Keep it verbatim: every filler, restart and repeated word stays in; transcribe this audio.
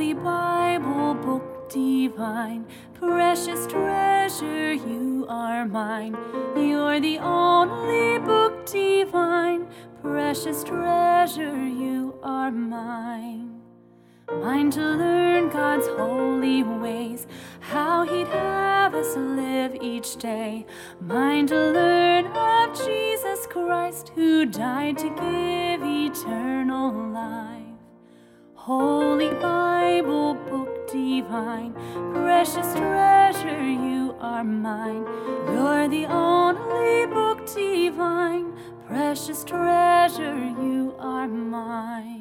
Holy Bible book divine, precious treasure, you are mine. You're the only book divine, precious treasure, you are mine. Mine to learn God's holy ways, how He'd have us live each day. Mine to learn of Jesus Christ, who died to give eternal life. Holy Bible book divine, precious treasure, you are mine. You're the only book divine, precious treasure, you are mine.